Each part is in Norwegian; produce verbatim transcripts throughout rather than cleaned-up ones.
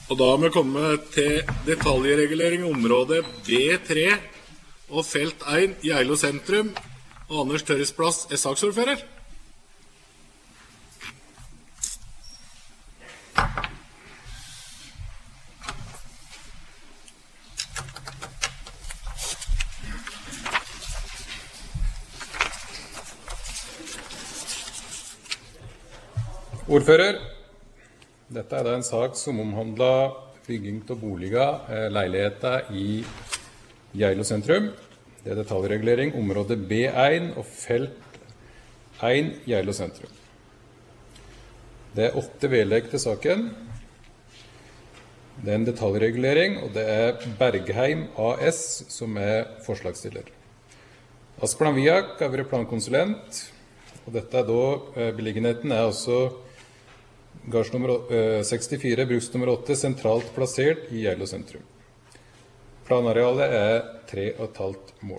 Og da har vi kommet til detaljregulering i området B tre og felt én Geilo sentrum, og Anders Tørres plass er saksordfører. Ordfører, dette er da en sak som omhandler bygging av boliger, eh, leiligheter i Geilo sentrum. Det er detaljregulering, område B én og felt én Geilo sentrum. Det er åtte vedlegg til saken. Det er en detaljregulering, og det er Bergheim A S som er forslagsstiller. Asplan Viak har vært plankonsulent, og dette er da, eh, beliggenheten er altså gardsnummer sekstifire, bruksnummer åtte, sentralt plassert i Geilo sentrum. Planarealet er tre og et halvt mål.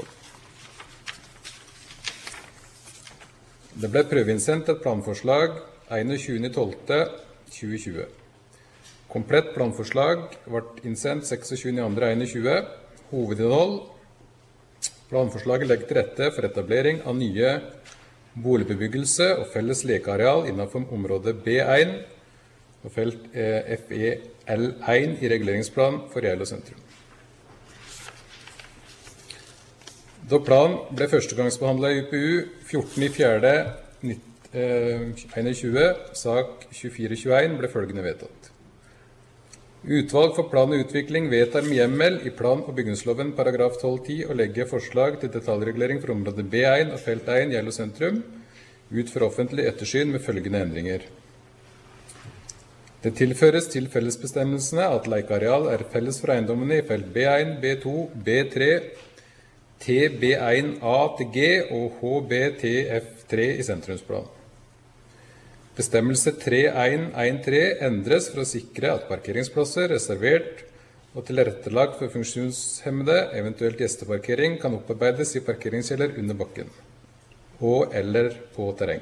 Det ble prøveinnsendt et planforslag enogtjuende desember tjue tjue. Komplett planforslag ble innsendt seksogtjuende februar enogtjue. Hovedinnhold: planforslaget legger til rette for etablering av nye boligbebyggelse og felles lekeareal innenfor området B én og felt F E L én i reguleringsplan for Geilo sentrum. Da planen ble førstegangsbehandlet i U P U fjortende april enogtjue, sak tjuefire tjueen, ble følgende vedtatt. Utvalg for plan og utvikling vedtar med hjemmel i plan- og bygningsloven paragraf tolv ti å legge forslag til detaljregulering for området B én og felt én Geilo sentrum ut for offentlig ettersyn med følgende endringer. Det tilføres til fellesbestemmelsene at lekeareal er felles for eiendommene i felt B én, B to, B tre, T B én A til G og H B T F tre i sentrumsplan. Bestemmelse tre én én tre endres for å sikre at parkeringsplasser reservert og tilrettelagt for funksjonshemmede, eventuelt gjesteparkering, kan opparbeides i parkeringskjeller under bakken og eller på terreng.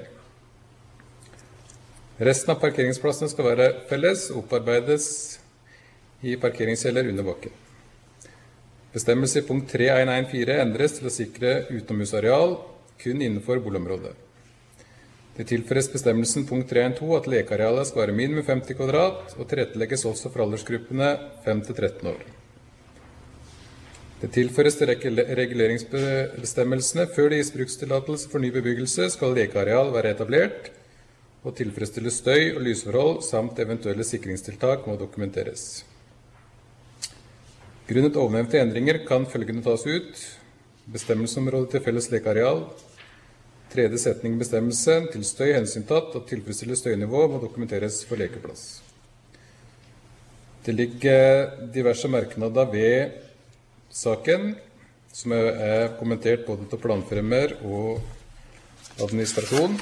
Resten av parkeringsplassene skal være felles og opparbeides i parkeringskjeller under bakken. Bestemmelse i punkt tre én én fire endres til å sikre utomhusareal kun innenfor boligområdet. Det tilføres bestemmelsen punkt tre én to at lekearealet skal være minimum femti kvadrat og tilrettelegges også for aldersgruppene fem til tretten år. Det tilføres til reguleringsbestemmelsene før det gis brukstillatelse for ny bebyggelse skal lekeareal være etablert og tilfredsstille støy- og lysforhold samt eventuelle sikringstiltak må dokumenteres. Grunnet ovennevnte endringer kan følgende tas ut: bestemmelsesområdet til felles lekeareal, tredje setning bestemmelse til støy hensyntatt og tilfredsstille støynivå må dokumenteres for lekeplass. Det ligger diverse merknader ved saken, som er kommentert både til planfremmer og administrasjon.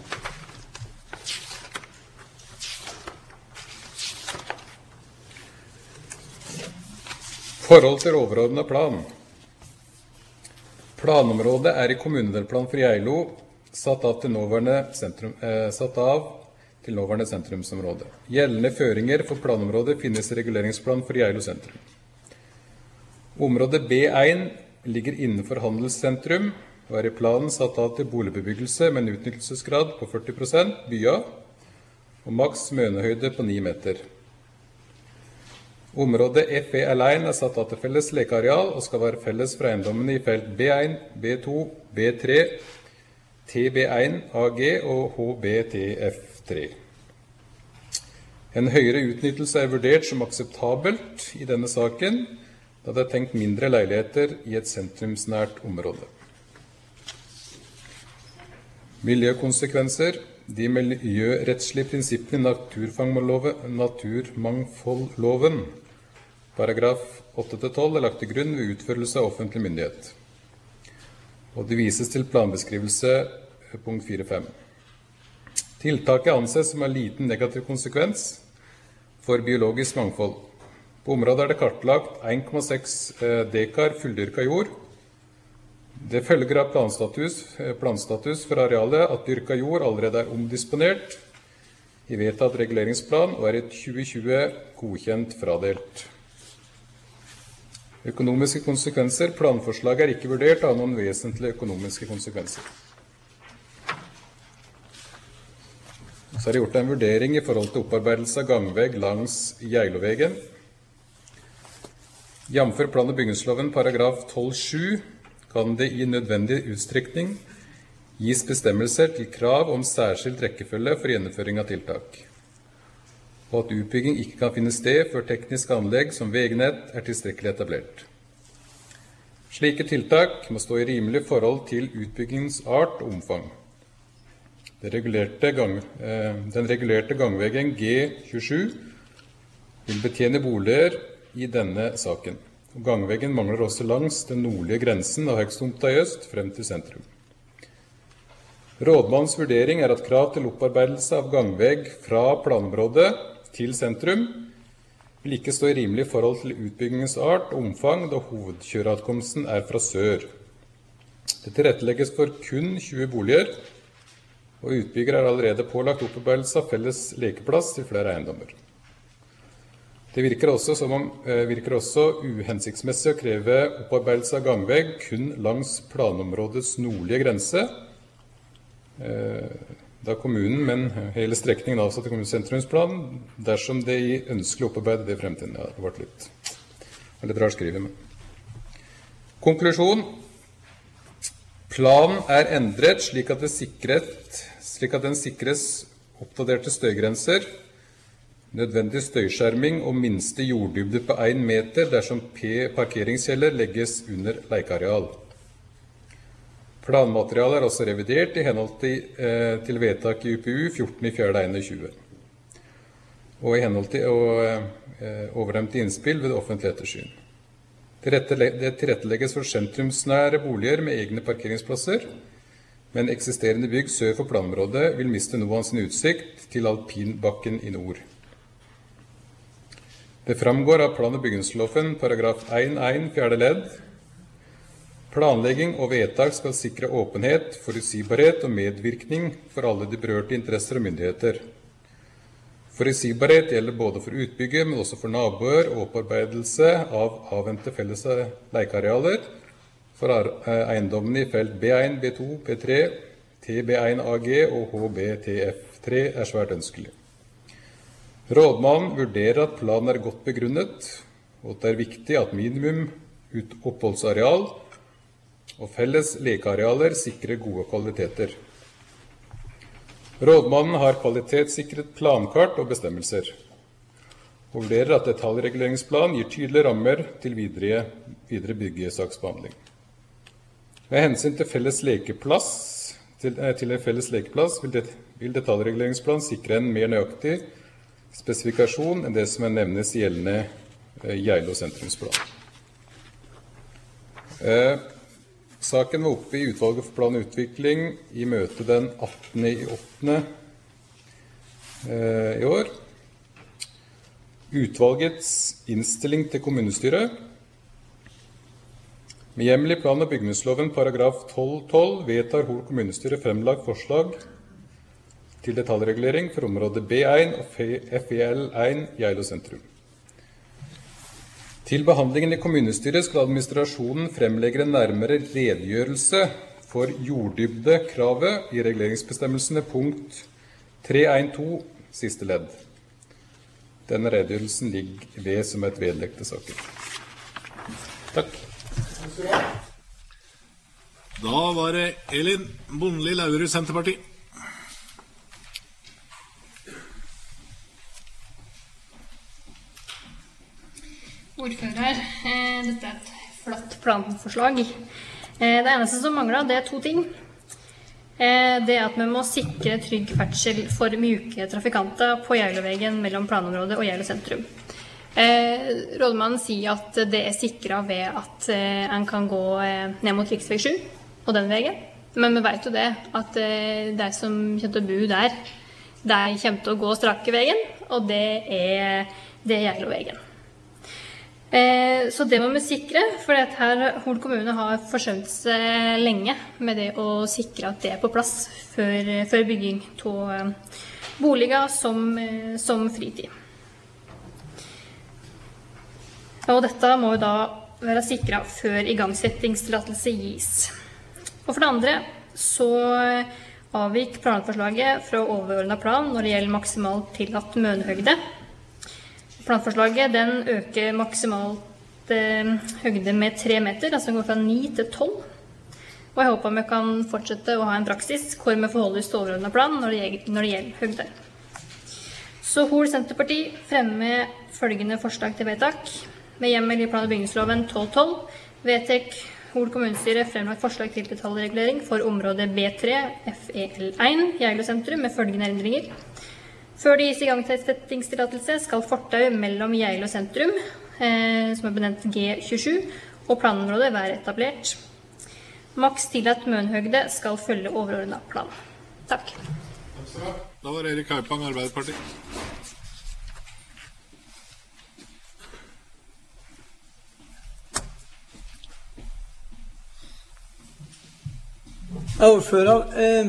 Forhold til overordnet plan. Planområdet er i kommunedelplan for Geilo satt av til nåværende, sentrum, eh, satt av til nåværende sentrumsområde. Gjeldende føringer for planområdet finnes i reguleringsplan for Geilo sentrum. Området B én ligger innenfor handelssentrum og er i planen satt av til boligbebyggelse med en utnyttelsesgrad på førti prosent bya og maks mønehøyde på ni meter. Området F E L én er satt av til felles lekeareal og skal være felles for eiendommene i felt B én, B to, B tre, T B én A G og H B T F tre. En høyere utnyttelse er vurdert som akseptabelt i denne saken, da det er tenkt mindre leiligheter i et sentrumsnært område. Miljøkonsekvenser. De miljørettslige prinsippene i naturmangfoldloven, paragraf åtte til tolv, er lagt til grunn ved utførelse av offentlig myndighet. Og det vises til planbeskrivelse punkt fire fem. Tiltaket anses som en liten negativ konsekvens for biologisk mangfold. På området er det kartlagt en komma seks dekar fulldyrka jord. Det følger av planstatus, planstatus for arealet at dyrka jord allerede er omdisponert i vedtatt reguleringsplan og er i tjue tjue godkjent fradelt. Økonomiske konsekvenser. Planforslaget er ikke vurdert av noen vesentlige økonomiske konsekvenser. Så er det gjort en vurdering i forhold til opparbeidelse av gangvegg langs Geilovegen. Jamfør plan- og bygningsloven paragraf tolv sju kan det i nødvendig utstrekning gis bestemmelser til krav om særskilt rekkefølge for gjennomføring av tiltak, og at utbygging ikke kan finne sted før teknisk anlegg som vegnett er tilstrekkelig etablert. Slike tiltak må stå i rimelig forhold til utbyggingens art og omfang. Det regulerte gang, eh, den regulerte gangveggen G tjuesju vil betjene boliger i denne saken. Og gangveggen mangler også langs den nordlige grensen av Høgstomta i øst frem til sentrum. Rådmannens vurdering er at krav til opparbeidelse av gangvegg fra planområdet til sentrum vil ikke stå i rimelig forhold til utbyggingens art og omfang, da hovedkjøreatkomsten er fra sør. Det tilrettelegges for kun tjue boliger, og utbygger er allerede pålagt opparbeidelse av felles lekeplass til flere eiendommer. Det virker også, som om, virker også uhensiktsmessig å kreve opparbeidelse av gangvegg kun langs planområdets nordlige grense, da kommunen, men hele strekningen avsatt i kommunesentrumsplan, dersom det er ønskelig å opparbeide det i fremtiden. Ja, det ble litt, litt rart skrivet med. Konklusjon. Planen er endret slik at, det sikret, slik at den sikres oppdaterte støygrenser, nødvendig støyskjerming og minste jorddybde på én meter dersom parkeringskjeller legges under leikeareal. Planmaterialet er også revidert i henhold til, eh, til vedtak i U P U fjorten i fjerde tjue, og i henhold til og, eh, overremte innspill ved offentlig ettersyn. Det tilrettelegges for sentrumsnære boliger med egne parkeringsplasser, men eksisterende bygg sør for planområdet vil miste noe av sin utsikt til alpinbakken i nord. Det framgår av plan- og bygningsloven paragraf en punkt én fjerde ledd. Planlegging og vedtak skal sikre åpenhet, forutsigbarhet og medvirkning for alle de berørte interesser og myndigheter. Forutsigbarhet gjelder både for utbygger, men også for naboer og opparbeidelse av avvente felles leikearealer for eiendommene i felt B én, B to, B tre, T B én A G og H B T F tre er svært ønskelig. Rådmannen vurderer at planen er godt begrunnet, og at det er viktig at minimum oppholdsareal og felles lekearealer sikrer gode kvaliteter. Rådmannen har kvalitetssikret plankart og bestemmelser, og vurderer at detaljreguleringsplan gir tydelige rammer til videre, videre byggesaksbehandling. Med hensyn til felles lekeplass, til, til en felles lekeplass vil, det, vil detaljreguleringsplan sikre en mer nøyaktig spesifikasjon enn det som er nevnes i gjeldende eh, Geilo sentrumsplan. Eh, saken var oppe i utvalget for plan og utvikling i møte den attende i åttende eh, i år. Utvalgets innstilling til kommunestyret. Med hjemmel i plan- og bygningsloven paragraf tolv tolv vedtar Hol kommunestyre fremlagt forslag til detaljregulering for området B én og F E L én Geilo sentrum. Til behandlingen i kommunestyret skal administrasjonen fremlegge en nærmere redegjørelse for jorddybdekravet i reguleringsbestemmelsene punkt tre punkt én to siste ledd. Denne redegjørelsen ligger ved som et vedlegg til saken. Takk. Da var det Elin Bondli Laurud, Senterparti. Ordfører, eh, dette er et flott planforslag. Eh, det eneste som mangler, det er to ting. Eh, det er at vi må sikre trygg ferdsel for mjuke trafikanter på Geilovegen mellom planområdet og Geilo sentrum. Eh, rådmannen sier at det er sikret ved at eh, en kan gå eh, ned mot riksvei sju og den veien. Men vi vet jo det, at eh, de som kommer til å bo der, de kommer til å gå strake veien, og det er, det er Geilovegen. Eh, så det må vi sikre, for her Hol kommune har forsømt seg lenge med det å sikre at det er på plass før, før bygging boliger som, som fritid. Og dette må jo da være sikret før igangsettingstillatelse gis. Og for det andre så avvik planforslaget fra overordnet plan når det gjelder maksimalt tillatt mønhøgde. Planforslaget den øker maksimalt eh, høgde med tre meter, altså går fra ni til tolv. Og jeg håper vi kan fortsette å ha en praksis hvor vi forholder oss til overordnet plan når det gjelder, når det gjelder høgde. Så Hol Senterparti fremmer følgende forslag til vedtak. Med hjemmel i plan- og bygningsloven tolv tolv vedtek Hol kommunestyre fremlagt forslag til detaljregulering for området B tre F E L én Geilo sentrum med følgende endringer. Før det gis igangsettingstillatelse skal fortau mellom Geilo sentrum, eh, som er benevnt G tjuesju, og planområdet være etablert. Maks tillatt mønhøgde skal følge overordnet plan. Takk. Da var Erik Haupang, Arbeiderpartiet. Ja, ordfører, eh,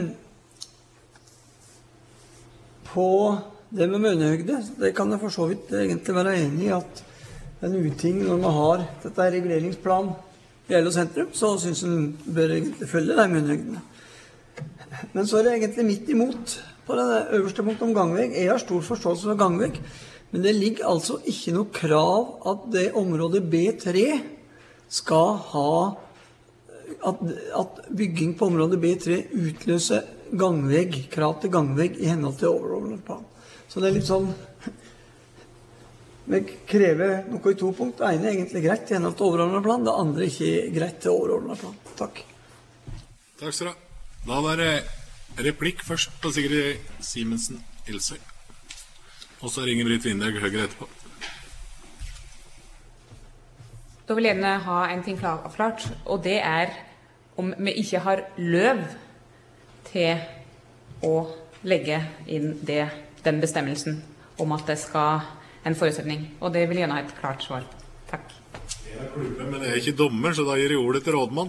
på det med mønehøgde, det kan jeg for så vidt egentlig være enig i at en uting når man har dette reguleringsplan i Geilo sentrum, så synes en bør egentlig følge de mønehøgdene. Men så er det egentlig midt imot på det øverste punktet om gangveg. Jeg har stor forståelse for gangveg, men det ligger altså ikke noe krav at det området B tre skal ha At, at bygging på området B tre utløser gangvegg, krav til gangvegg i henhold til overordnet plan. Så det er litt sånn, vi krever noe i to punkt. Det ene er egentlig greit i henhold til overordnet plan, det andre er ikke greit til overordnet plan. Takk. Takk skal du ha. Da var det replikk først på Sigrid Simensen Ilsøy. Og så ringer Britt Vindeg Høyre etterpå. Da vil jeg gjerne ha en ting avklart, og det er om vi ikke har løv til å legge inn det, den bestemmelsen om at det skal en forutsetning. Og det vil jeg gjerne ha et klart svar. Takk. Jeg er klubben, men jeg er ikke dommer, så da gir jeg ordet til rådmann.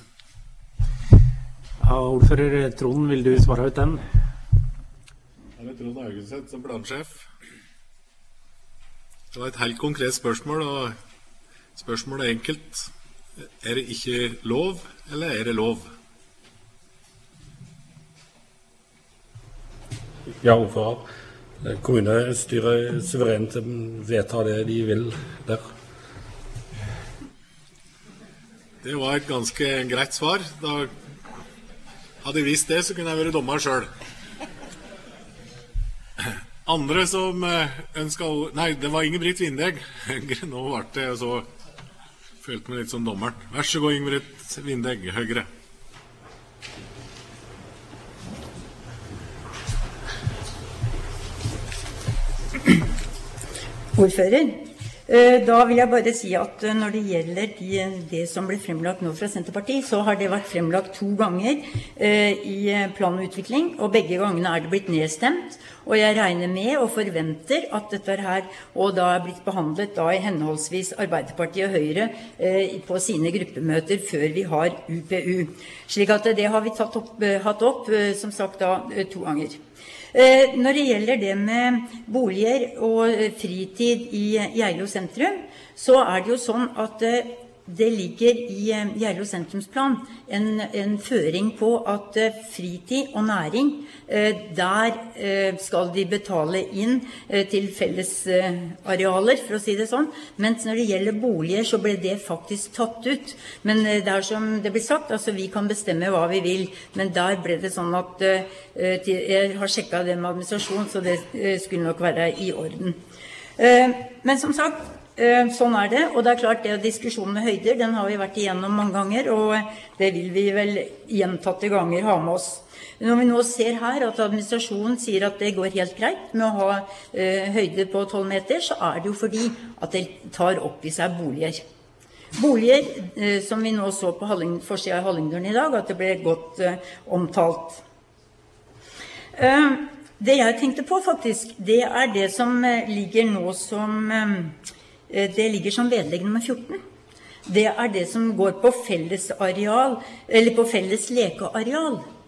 Ja, ordfører Trond, vil du svare ut den? Jeg er Trond Haugenseth som plansjef. Det var et helt konkret spørsmål, og spørsmålet er enkelt. Er det ikke lov, eller er det lov? Ja, ordfører. Kommunestyret suverent vedtar det de vil der. Det var et ganske greit svar. Da hadde jeg visst det, så kunne jeg vært dommer selv. Andre som ønsket... Nei, det var Ingebrigt Vindeg. Nå ble det så... Følte meg litt som dommeren. Vær så god, Ingebrigt Vindeg, Høyre. Ordfører, da vil jeg bare si at når det gjelder de, det som ble fremlagt nå fra Senterpartiet, så har det vært fremlagt to ganger i plan og utvikling, og begge gangene er det blitt nedstemt. Og jeg regner med og forventer at dette her, og da er blitt behandlet da i henholdsvis Arbeiderpartiet og Høyre eh, på sine gruppemøter før vi har U P U. Slik at det har vi tatt opp, hatt opp, som sagt da, to ganger. Eh, når det gjelder det med boliger og fritid i Geilo sentrum, så er det jo sånn at eh, det ligger i eh, Geilo sentrumsplan en, en føring på at eh, fritid og næring, eh, der eh, skal de betale inn eh, til felles eh, arealer, for å si det sånn. Mens når det gjelder boliger, så ble det faktisk tatt ut. Men eh, det er som det blir sagt, altså vi kan bestemme hva vi vil, men der ble det sånn at eh, til, jeg har sjekket det med administrasjon, så det eh, skulle nok være i orden. Eh, men som sagt, sånn er det, og det er klart det diskusjonen med høyder, den har vi vært igjennom mange ganger, og det vil vi vel gjentatte ganger ha med oss. Når vi nå ser her at administrasjonen sier at det går helt greit med å ha eh, høyde på tolv meter, så er det jo fordi at det tar opp i seg boliger. Boliger, eh, som vi nå så på Halling, forsiden av Hallingdølen i dag, at det ble godt eh, omtalt. Eh, det jeg tenkte på faktisk, det er det som eh, ligger nå som... Eh, Det ligger som vedlegg nummer fjorten. Det er det som går på felles areal, eller på felles lekeareal.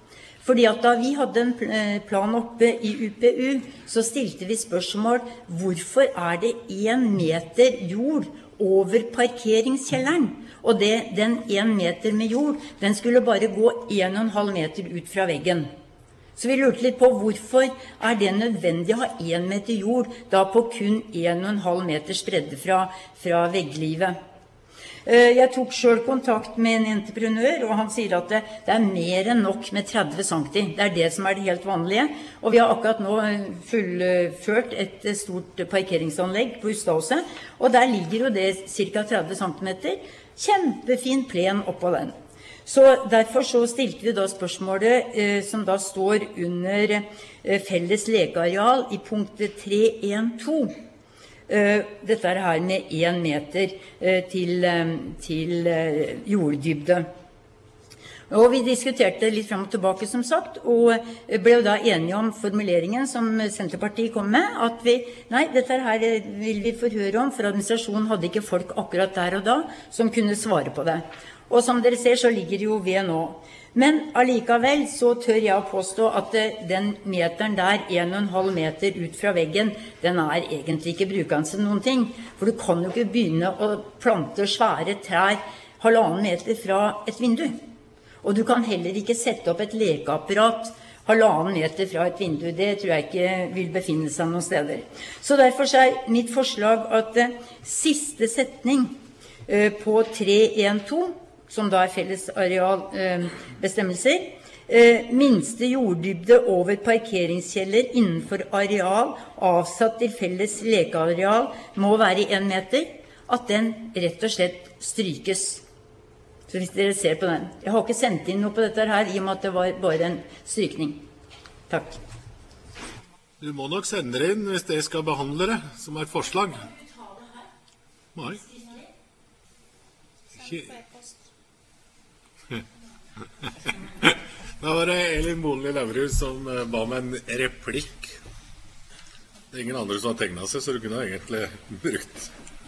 Fordi at da vi hadde en plan oppe i U P U, så stilte vi spørsmål, hvorfor er det en meter jord over parkeringskjelleren? Og det, den en meter med jord, den skulle bare gå en og en halv meter ut fra veggen. Så vi lurte litt på hvorfor er det nødvendig å ha en meter jord da på kun en og en halv meter spredde fra, fra vegglivet. Jeg tok selv kontakt med en entreprenør, og han sier at det, det er mer enn nok med tretti centimeter. Det er det som er det helt vanlige. Og vi har akkurat nå fullført et stort parkeringsanlegg på Ustadhuset, og der ligger jo det ca. tretti centimeter. Kjempefin plen oppå den. Så derfor så stilte vi da spørsmålet eh, som da står under eh, felles lekeareal i punktet tre en to. Uh, dette er her med en meter uh, til, um, til uh, jorddybde. Og vi diskuterte litt frem og tilbake, som sagt, og ble jo da enige om formuleringen som Senterpartiet kom med, at vi, nei, dette her vil vi forhøre om, for administrasjonen hadde ikke folk akkurat der og da som kunne svare på det. Og som dere ser, så ligger det jo ved nå. Men allikevel så tør jeg å påstå at den meteren der, en og en halv meter ut fra veggen, den er egentlig ikke brukende til noen ting. For du kan jo ikke begynne å plante svære trær halvannen meter fra et vindu. Og du kan heller ikke sette opp et lekeapparat halvannen meter fra et vindu. Det tror jeg ikke vil befinne seg noen steder. Så derfor er mitt forslag at uh, siste setning uh, på tre en to, som da er felles arealbestemmelser, eh, minste jorddybde over parkeringskjeller innenfor areal avsatt til felles lekeareal må være en meter, at den rett og slett strykes. Så hvis dere ser på den. Jeg har ikke sendt inn noe på dette her, i og med at det var bare en strykning. Takk. Du må nok sende det inn hvis det skal behandle det, som er et forslag. Nei. Ikke... Da var det Elin Bonli Lavrus som ba med en replikk. Det er ingen andre som har tegnet seg, så du kunne egentlig brukt.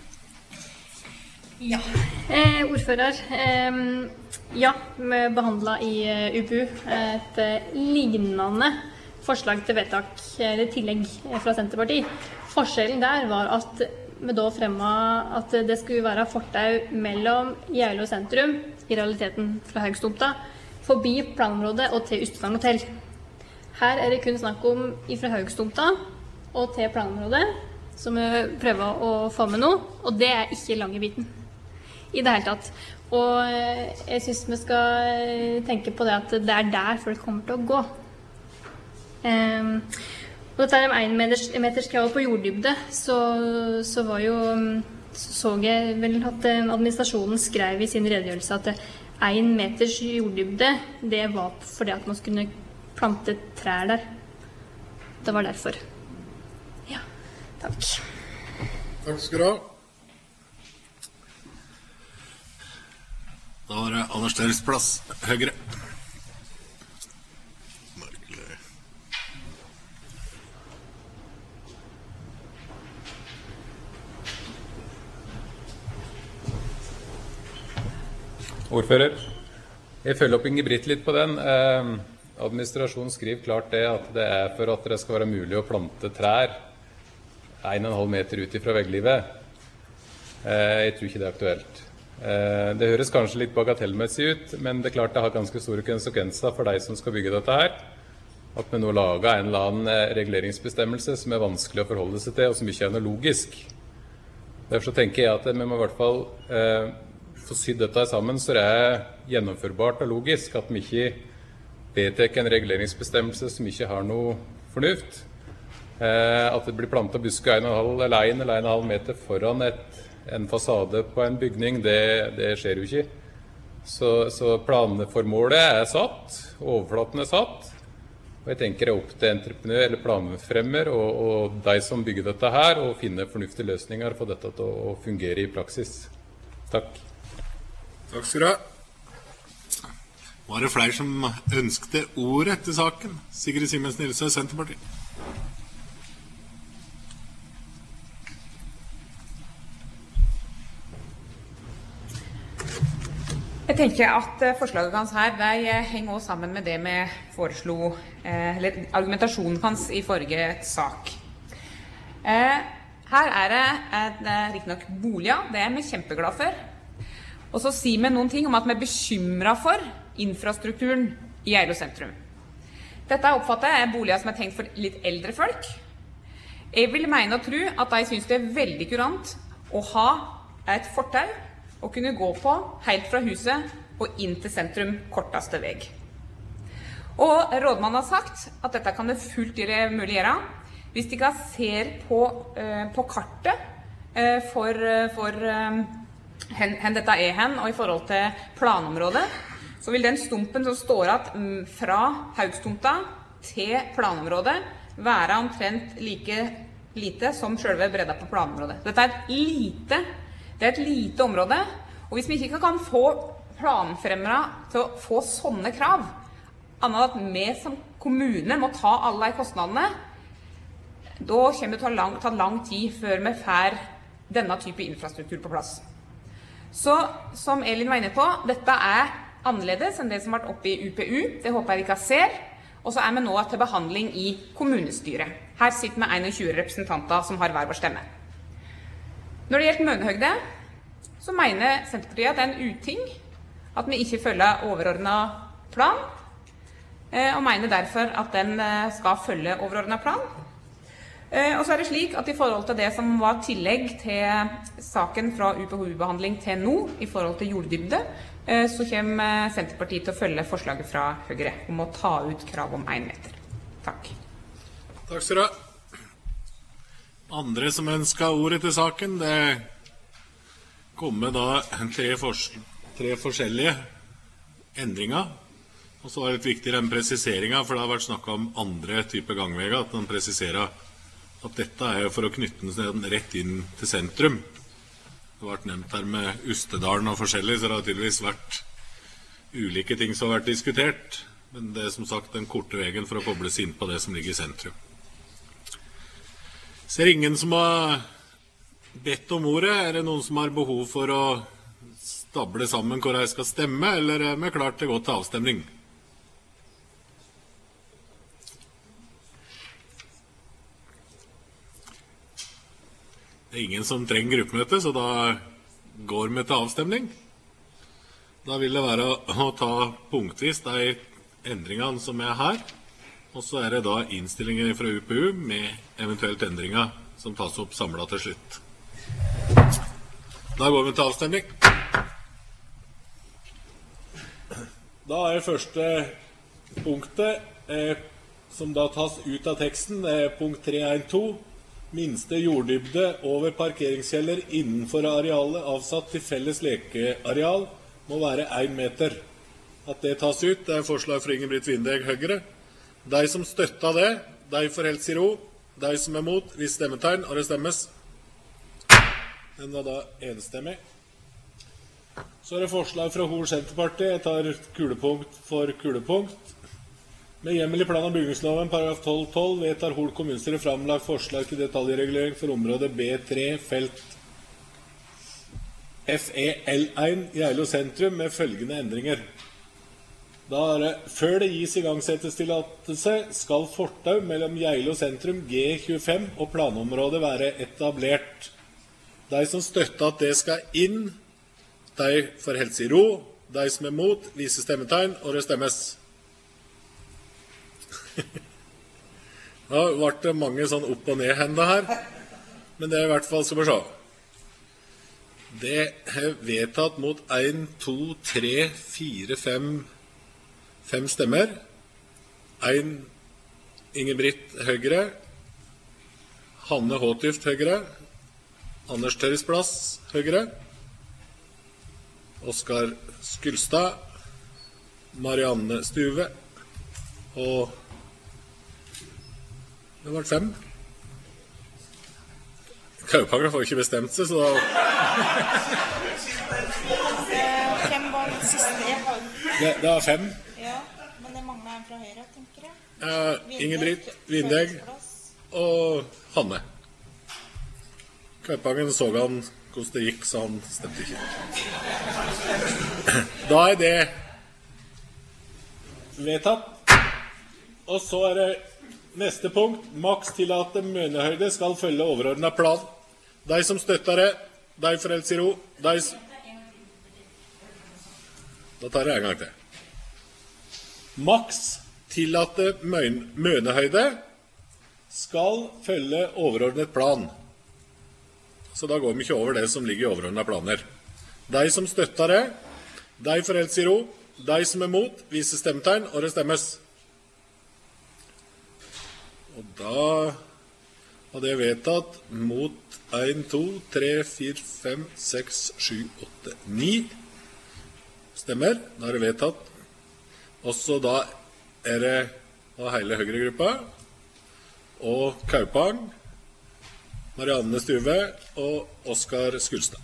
Ja, eh, ordfører. Eh, ja, vi behandlet i uh, U P U et uh, lignende forslag til vedtak, eller tillegg fra Senterpartiet. Forskjellen der var at vi da fremmet at det skulle være fortau mellom Geilo sentrum, i realiteten fra Høgstomta, forbi planområdet og til Ystadalen hotell. Her er det kun snakk om fra Høgstomta og til planområdet, som vi prøver å få med nå, og det er ikke lange biten i det hele tatt. Og jeg synes vi skal tenke på det at det er der folk kommer til å gå. Um, og dette er en meters, meters krav på jorddybde, så, så var jo, så, så jeg vel at administrasjonen skrev i sin redegjørelse at en meters jorddybde, det var fordi at man skulle plante trær der. Det var derfor. Ja, takk. Takk skal du ha. Da var det Anders Støres plass, Høyre. Ordfører, jeg følger opp Ingebrigt litt på den. Eh, administrasjonen skriver klart det at det er for at det skal være mulig å plante trær en og en halv meter ut fra vegglivet. Eh, jeg tror ikke det er aktuelt. Eh, det høres kanskje litt bagatellmessig ut, men det er klart det har ganske store konsekvenser for de som skal bygge dette her. At vi nå lager en eller annen reguleringsbestemmelse som er vanskelig å forholde seg til, og som ikke er noe logisk. Derfor så tenker jeg at vi må i hvert fall eh, få sydd dette sammen, så det er gjennomførbart og logisk at vi ikke vedtar en reguleringsbestemmelse som ikke har noe fornuft. Eh, at det blir plantet busker en og en halv eller en eller en halv meter foran et, en fasade på en bygning, det, det skjer jo ikke. Så, så planformålet er satt, overflaten er satt, og jeg tenker det er opp til entreprenør eller planfremmer og, og de som bygger dette her, å finne fornuftige løsninger for dette til å fungere i praksis. Takk. Takk skal du ha. Var det flere som ønsket ordet etter saken? Sigrid Simensen Nilsø, Senterpartiet. Jeg tenker at forslaget hans her, det henger også sammen med det vi foreslo, eller argumentasjonen hans i forrige sak. Her er det riktig nok boliger, det er vi kjempeglade for. Og så sier vi noen ting om at vi er bekymret for infrastrukturen i Geilo sentrum. Dette oppfatter jeg er boliger som er tenkt for litt eldre folk. Jeg vil mene og tro at de synes det er veldig kurant å ha et fortau å kunne gå på helt fra huset og inn til sentrum korteste vei. Og rådmannen har sagt at dette kan det fullt mulig gjøre. Hvis de ikke ser på, uh, på kartet uh, for, uh, for uh, hen, hen dette er hen, og i forhold til planområdet, så vil den stumpen som står at um, fra Haugstomta til planområdet være omtrent like lite som selve bredda på planområdet. Dette er et lite Det er et lite område, og hvis vi ikke kan få planfremmere til å få sånne krav, annet at vi som kommune må ta alle de kostnadene, da kommer det til å lang, ta lang tid før vi får denne type infrastruktur på plass. Så som Elin var inne på, dette er annerledes enn det som har vært oppe i U P U, det håper jeg dere ser, og så er vi nå til behandling i kommunestyret. Her sitter vi tjueen representanter som har hver vår stemme. Når det gjelder mønehøgde, så mener Senterpartiet at det er en uting at vi ikke følger overordnet plan, og mener derfor at den skal følge overordnet plan. Og så er det slik at i forhold til det som var tillegg til saken fra U P H U-behandling til nå, i forhold til jorddybde, så kommer Senterpartiet til å følge forslaget fra Høyre om å ta ut krav om én meter. Takk. Takk skal du ha. Andre som ønsket ordet til saken, det kommer da tre, fors tre forskjellige endringer. Og så var det litt viktig den presiseringen, for det har vært snakket om andre typer gangveier, at man presiserer at dette er for å knytte den rett inn til sentrum. Det har vært nevnt her med Ustedalen og forskjellig, så det har tydeligvis vært ulike ting som har vært diskutert. Men det er som sagt den korte veien for å kobles inn på det som ligger i sentrum. Ser ingen som har bedt om ordet? Er det noen som har behov for å stable sammen hvor jeg skal stemme, eller er vi klart til å gå til avstemning? Det er ingen som trenger gruppemøte, så da går vi til avstemning. Da vil det være å ta punktvis de endringene som er her, og så er det da innstillingen fra U P U med eventuelt endringer som tas opp samlet til slutt. Da går vi til avstemning. Da er første punktet, eh, som da tas ut av teksten, det er punkt tre punkt to. Minste jorddybde over parkeringskjeller innenfor arealet avsatt til felles lekeareal må være én meter. At det tas ut, det er forslag fra Ingebrigt Vindeg Høyre. De som støtter det, de får helt si ro. De som er mot, vis stemmetegn, og det stemmes. Den var da enstemmig. Så er det forslag fra Hol Senterpartiet. Jeg tar kulepunkt for kulepunkt. Med hjemmel i plan- og bygningsloven, paragraf tolv tolv, vedtar Hol kommunestyre framlagt forslag til detaljregulering for området B tre, felt F E L én, Geilo sentrum, med følgende endringer. Da er det, før det gis igangsettelsestillatelse, skal fortau mellom Geilo sentrum G tjuefem og planområdet være etablert. De som støtter at det skal inn, de får helt si ro. De som er mot, viser stemmetegn, og det stemmes. Da ble det mange sånn opp- og ned-hender her, men det er i hvert fall skal vi se. Det er vedtatt mot én, to, tre, fire, fem, fem stemmer. én Ingebrigt Høyre, Hanne Håtyft Høyre, Anders Tørresplass Høyre, Oskar Skulstad, Marianne Stuve, og det var fem. Kaupanger får ikke bestemt seg, så da... Hvem var den siste? Det, det var fem. Ja, men det er mange her fra Høyre, tenker jeg. Uh, Ingebrigt Vindeg og Hanne. Kaupanger så han hvordan det gikk, så han stemte ikke. Da er det vedtatt. Og så er det neste punkt. Maks tillatte mønehøyde skal følge overordnet plan. De som støtter det, de forelser ro, de... Da tar jeg en gang til. Maks tillatte mønehøyde skal følge overordnet plan. Så da går vi ikke over det som ligger i overordnet planer. De som støtter det, de forelser ro, de som er mot, viser stemmetegn, og det stemmes. Og da har det vedtatt mot en, to, tre, fire, fem, seks, sju, åtte, ni. Stemmer, da er det vedtatt. Og så da er det av hele Høyre-gruppa, og Kaupang, Marianne Stuve og Oskar Skulstad.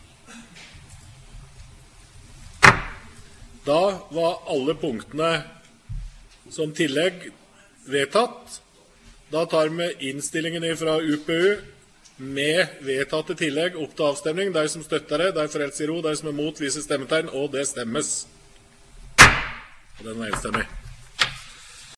Da var alle punktene som tillegg vedtatt. Da tar vi innstillingen fra U P U med vedtatte tillegg opp til avstemning. De som støtter det, de forelser ro, de som er mot, viser stemmetegn, og det stemmes. Og den var enstemmig.